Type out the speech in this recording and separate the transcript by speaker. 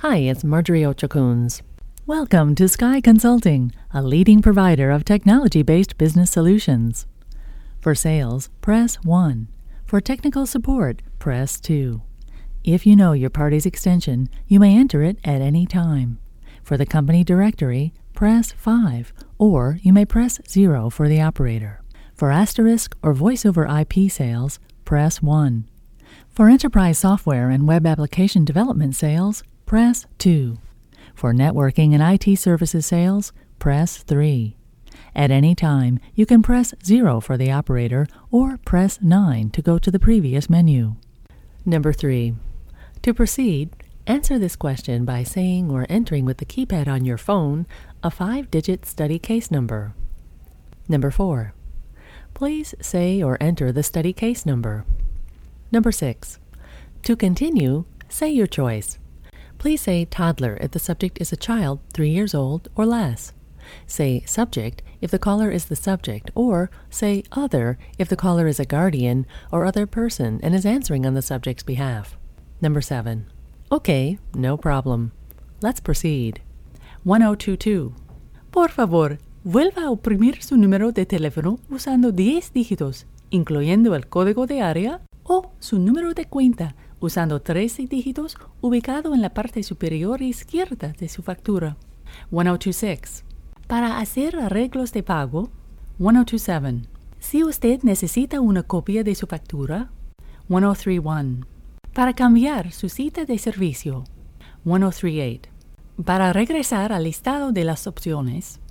Speaker 1: Hi, it's Marjorie Ochakuns.
Speaker 2: Welcome to Sky Consulting, a leading provider of technology-based business solutions. For sales, press 1. For technical support, press 2. If you know your party's extension, you may enter it at any time. For the company directory, press 5, or you may press 0 for the operator. For asterisk or voice-over IP sales, press 1. For enterprise software and web application development sales, press 2. For networking and IT services sales, press 3. At any time, you can press 0 for the operator or press 9 to go to the previous menu.
Speaker 1: Number 3. To proceed, answer this question by saying or entering with the keypad on your phone a 5-digit study case number. Number 4. Please say or enter the study case number. Number 6. To continue, say your choice. Please say toddler if the subject is a child 3 years old or less. Say subject if the caller is the subject, or say other if the caller is a guardian or other person and is answering on the subject's behalf. Number 7. Okay, no problem. Let's proceed.
Speaker 2: 1022. Por favor, vuelva a oprimir su número de teléfono usando 10 dígitos, incluyendo el código de área, o su número de cuenta usando 13 dígitos ubicado en la parte superior izquierda de su factura. 1026. Para hacer arreglos de pago. 1027. Si usted necesita una copia de su factura. 1031. Para cambiar su cita de servicio. 1038. Para regresar al listado de las opciones.